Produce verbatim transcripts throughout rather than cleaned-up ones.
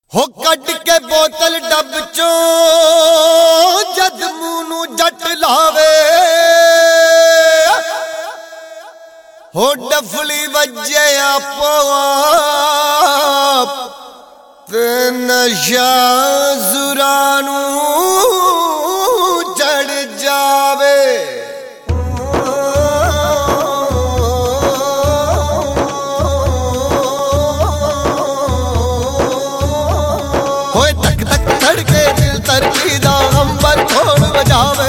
हो कट के बोतल डब चो जद मुंह नू जट लावे हो डफली वजे आपो आप ते नशा जुरानू चढ़ जावे। तरकी दा अंबर खोल बजावे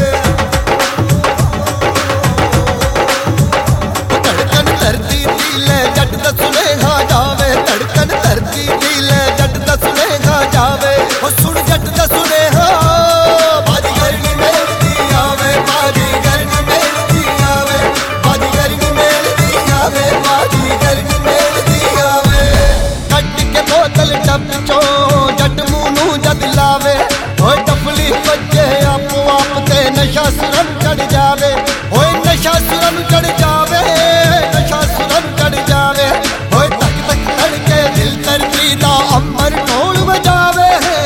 धड़कन धरती दिले जट दा सुनेहा जावे धड़कन धरती दिले जट दा सुनेहा जावे ओ सुन जट दा सुनेहा बाजी गरनी मेलदी आवे बाजी गरनी मेलदी आवे बाजी गरनी मेलदी आवे बाजी गरनी मेलदी आवे। कट के बोतल डब चो जट मुंह नू जद लावे ओए डफली बजे आपो आप ते नशा सुरन चढ़ जावे ओए नशा सुरन चढ़ जावे नशा सुरन चढ़ जावे ओए तक तक धड़के दिल तरती दा अंबर ढोल बजावे।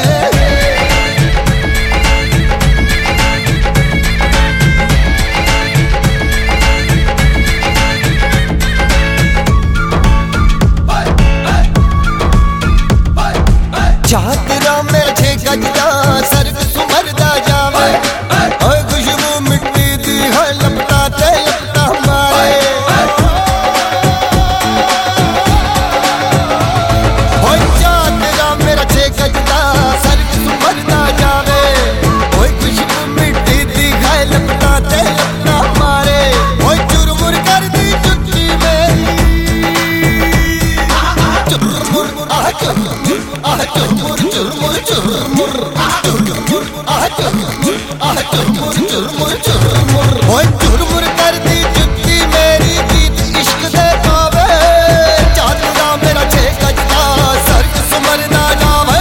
चादरा में छे गजदा सर्ग सुमरदा जावे ओए खुशबू मिट्टी दी है लपटा ते लपटा मारे ओए चादरा मेरा छे गजदा सर्ग सुमरदा जावे ओए खुशबू मिट्टी दी है लपटा ते लपटा मारे ओए चुरमुर कर दी जुत्ती मेरी चुरमुर आह चुरमुर आह चुरमुर चुरमुर चुरमुर आह चुरमुर आह चुरमुर चुरमुर चुरमुर ओए चुरमुर कर दी जुत्ती मेरी गीत इश्क दे गावे चादरा मेरा छे गजदा सर्ग सुमरदा जावे।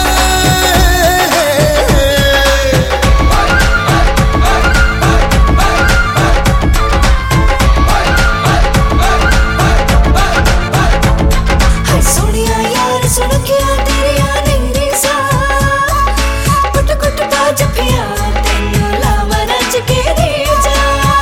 सोनिया यार सुन के तेरी आने सा कुट कुट बाज पिया तेनू लावा रज के दे जा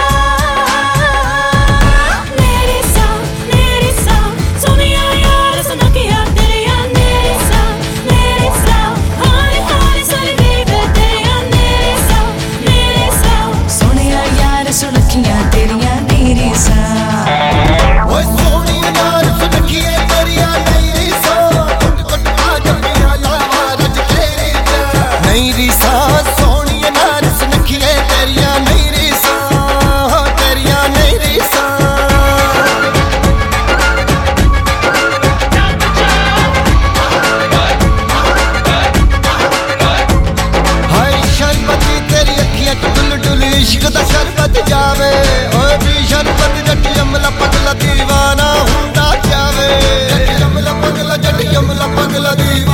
मेरे सा मेरे सा सोनिया यार सुन के तेरी आने सा मेरे सा हाय हाय सारी देख तेरी आने सा मेरे सा सोनिया यार सुन के तेरी आने सा ओए सोनिया यार सुन के तेरी आने सा कुट कुट बाज पिया लावा रज के दे जा नहीं रिसा सोनिया नार सुनखिए तेरिया नहीं रिसा तेरिया नहीं रिसा। हाय शरबती तेरी अखियां च डुल डुल इश्क दा शरबत जावे ओए भी शरबत जट यमला पगला दीवाना हुंदा जावे जट यमला पगला जट यमला पगला दीवाना